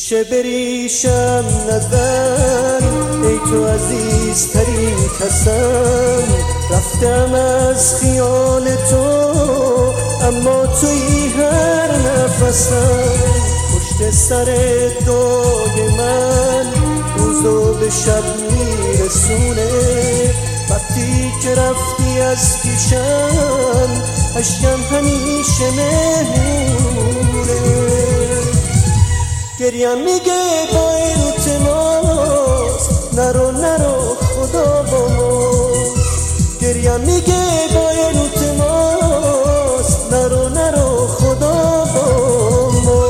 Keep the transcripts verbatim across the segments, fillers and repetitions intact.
پیش بریشم نظر ای تو عزیزترین کسم، رفتم از خیال تو اما تویی هر نفسم. پشت سر دعای من روزو به شب میرسونه، وقتی که رفتی از پیشم اشکم همیشه مهمونه. گریم میگه با این تماس نرو نرو خدا با ما. گریم میگه با این تماس نرو نرو خدا با ما.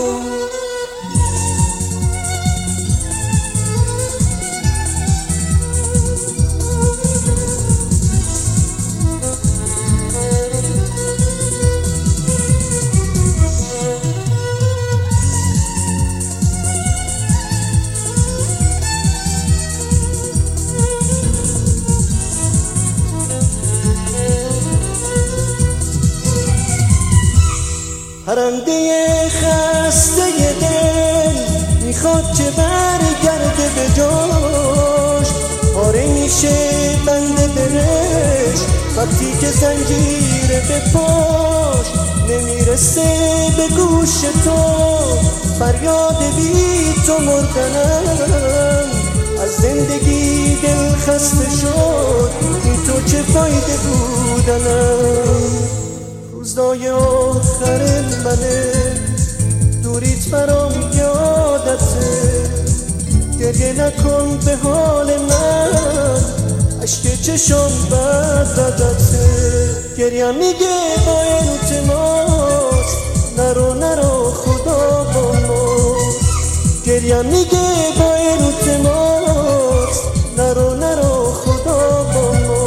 پرنده خسته دل میخواد که برگرده به جاش، پاره میشه بند دلش وقتی که زنجیر به پاش. نمیرسه به گوش تو فریاد بی تو مردنم، از زندگی دل خسته شد این تو چه فایده بودنم. روزای آخر منه دوریت برام یادته، گریه نکن به حال من اشک چشم بد زدته. گریم میگه با این تماس نرو نرو خدا با ما. گریم میگه با این تماس نرو نرو خدا با ما.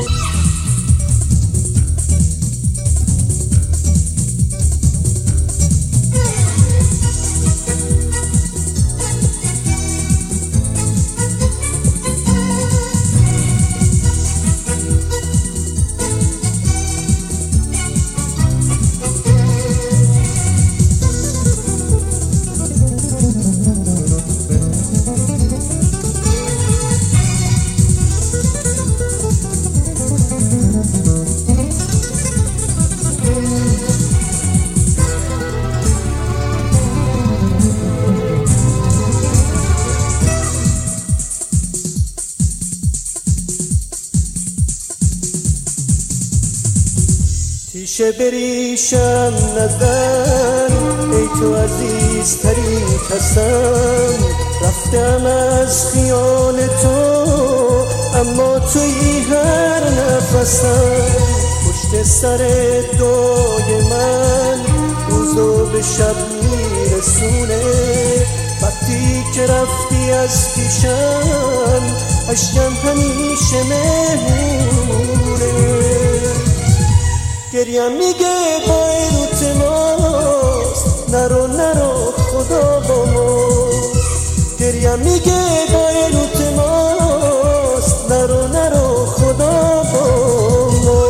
پیش بریشم نظر ای تو عزیزترین کسم، رفتم از خیال تو اما تویی هر نفسم. پشت سر دعای من روزو به شب میرسونه، وقتی که رفتی از پیشم اشکم همیشه مهمونه. گریم میگه با این تماس نرو نرو خدا با ما. گریم میگه با این تماس نرو نرو خدا با ما.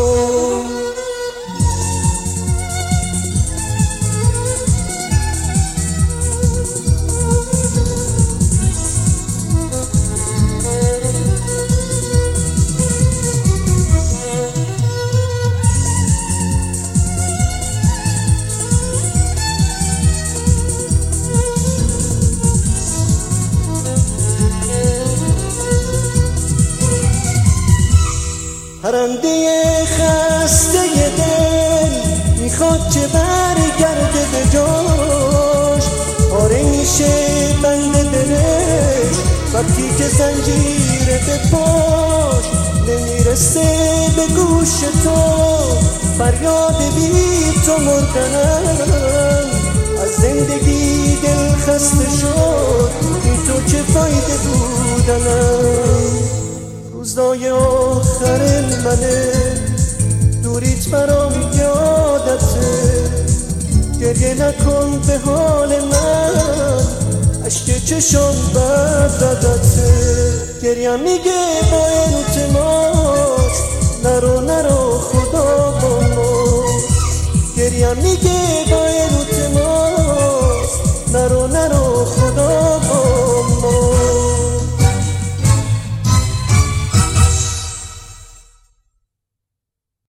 پرنده خسته دل میخواد که برگرده به جاش، پاره میشه بند دلش وقتی که زنجیر به پاش. نمیرسه به گوش تو فریاد بی تو مردنم، از زندگی دل خسته شد این تو چه فایده بودنم. روزای آخر منه دوریت برام یادته، گریه نکن به حال من اشک چشم بد زدته. گریم میگه با این تماس نرو نرو خدا با ما. گریم میگه با این